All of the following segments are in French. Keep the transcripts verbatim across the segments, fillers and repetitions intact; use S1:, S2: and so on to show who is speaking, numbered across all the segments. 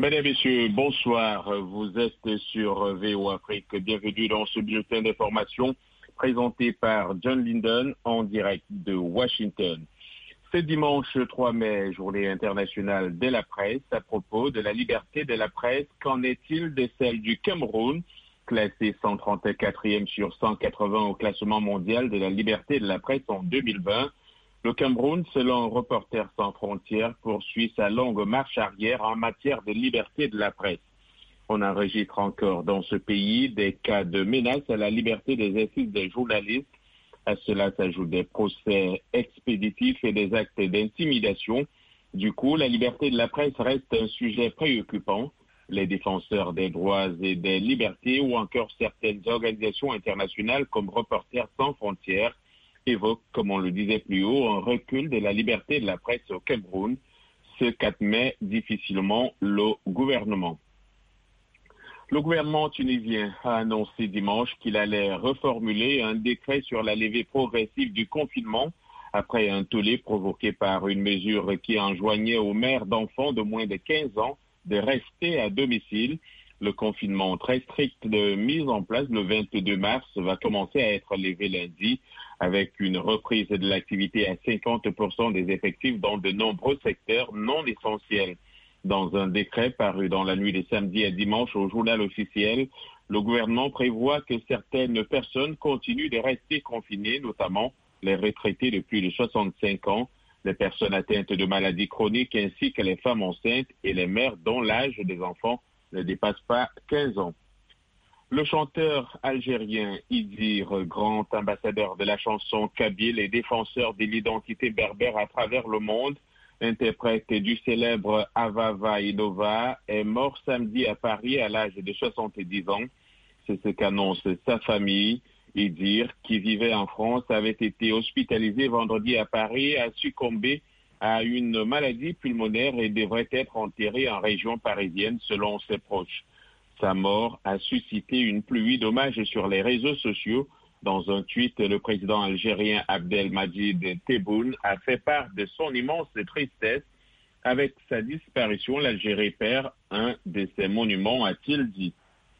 S1: Mesdames et messieurs, bonsoir. Vous êtes sur V O Afrique. Bienvenue dans ce bulletin d'information présenté par John Linden en direct de Washington. Ce dimanche trois mai, journée internationale de la presse. À propos de la liberté de la presse, qu'en est-il de celle du Cameroun, classé cent trente-quatrième sur cent quatre-vingts au classement mondial de la liberté de la presse en deux mille vingt? Le Cameroun, selon Reporters sans frontières, poursuit sa longue marche arrière en matière de liberté de la presse. On enregistre encore dans ce pays des cas de menaces à la liberté d'exercice des journalistes. À cela s'ajoutent des procès expéditifs et des actes d'intimidation. Du coup, la liberté de la presse reste un sujet préoccupant. Les défenseurs des droits et des libertés ou encore certaines organisations internationales comme Reporters sans frontières évoque, comme on le disait plus haut, un recul de la liberté de la presse au Cameroun, ce qu'admet difficilement le gouvernement. Le gouvernement tunisien a annoncé dimanche qu'il allait reformuler un décret sur la levée progressive du confinement après un tollé provoqué par une mesure qui enjoignait aux mères d'enfants de moins de quinze ans de rester à domicile. Le confinement très strict de mise en place le vingt-deux mars va commencer à être levé lundi avec une reprise de l'activité à cinquante pour cent des effectifs dans de nombreux secteurs non essentiels. Dans un décret paru dans la nuit de samedi à dimanche au journal officiel, le gouvernement prévoit que certaines personnes continuent de rester confinées, notamment les retraités de plus de soixante-cinq ans, les personnes atteintes de maladies chroniques ainsi que les femmes enceintes et les mères dont l'âge des enfants ne dépasse pas quinze ans. Le chanteur algérien Idir, grand ambassadeur de la chanson kabyle et défenseur de l'identité berbère à travers le monde, interprète du célèbre Avava Inova, est mort samedi à Paris à l'âge de soixante-dix ans. C'est ce qu'annonce sa famille. Idir, qui vivait en France, avait été hospitalisé vendredi à Paris, a succombé à une maladie pulmonaire et devrait être enterré en région parisienne selon ses proches. Sa mort a suscité une pluie d'hommages sur les réseaux sociaux. Dans un tweet, le président algérien Abdelmadjid Tebboune a fait part de son immense tristesse. Avec sa disparition, l'Algérie perd un de ses monuments, a-t-il dit.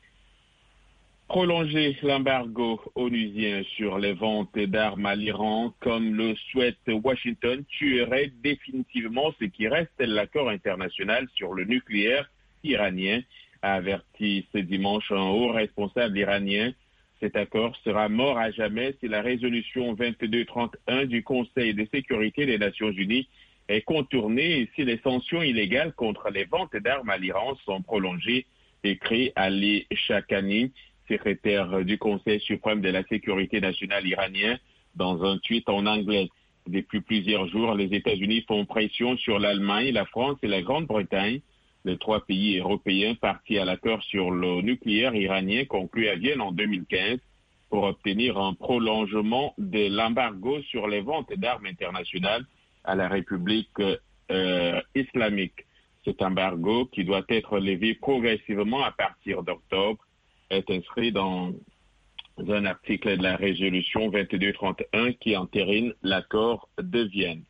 S1: Prolonger l'embargo onusien sur les ventes d'armes à l'Iran, comme le souhaite Washington, tuerait définitivement ce qui reste de l'accord international sur le nucléaire iranien, a averti ce dimanche un haut responsable iranien. Cet accord sera mort à jamais si la résolution vingt-deux trente et un du Conseil de sécurité des Nations Unies est contournée et si les sanctions illégales contre les ventes d'armes à l'Iran sont prolongées, écrit Ali Shakani, secrétaire du Conseil suprême de la sécurité nationale iranien, dans un tweet en anglais. Depuis plusieurs jours, les États-Unis font pression sur l'Allemagne, la France et la Grande-Bretagne, les trois pays européens partis à l'accord sur le nucléaire iranien conclu à Vienne en deux mille quinze pour obtenir un prolongement de l'embargo sur les ventes d'armes internationales à la République euh, islamique. Cet embargo, qui doit être levé progressivement à partir d'octobre, est inscrit dans un article de la résolution vingt-deux trente et un qui entérine l'accord de Vienne.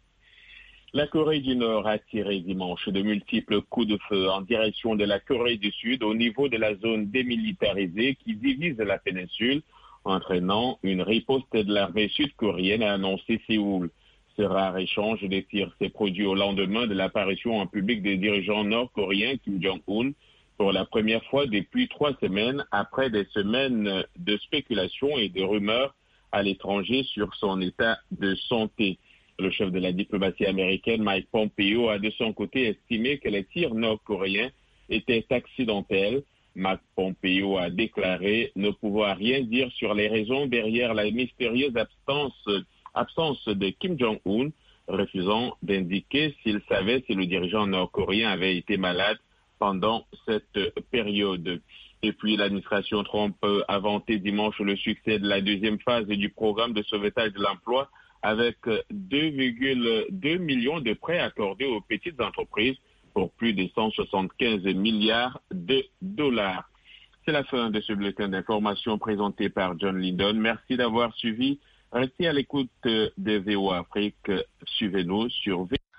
S1: La Corée du Nord a tiré dimanche de multiples coups de feu en direction de la Corée du Sud au niveau de la zone démilitarisée qui divise la péninsule, entraînant une riposte de l'armée sud-coréenne, a annoncé Séoul. Ce rare échange de tirs s'est produit au lendemain de l'apparition en public des dirigeants nord-coréens Kim Jong-un pour la première fois depuis trois semaines après des semaines de spéculation et de rumeurs à l'étranger sur son état de santé. Le chef de la diplomatie américaine, Mike Pompeo, a de son côté estimé que les tirs nord-coréens étaient accidentels. Mike Pompeo a déclaré ne pouvoir rien dire sur les raisons derrière la mystérieuse absence, absence de Kim Jong-un, refusant d'indiquer s'il savait si le dirigeant nord-coréen avait été malade pendant cette période. Et puis l'administration Trump a vanté dimanche le succès de la deuxième phase du programme de sauvetage de l'emploi avec deux virgule deux millions de prêts accordés aux petites entreprises pour plus de cent soixante-quinze milliards de dollars. C'est la fin de ce bulletin d'information présenté par John Linden. Merci d'avoir suivi. Restez à l'écoute de V O Afrique. Suivez-nous sur V O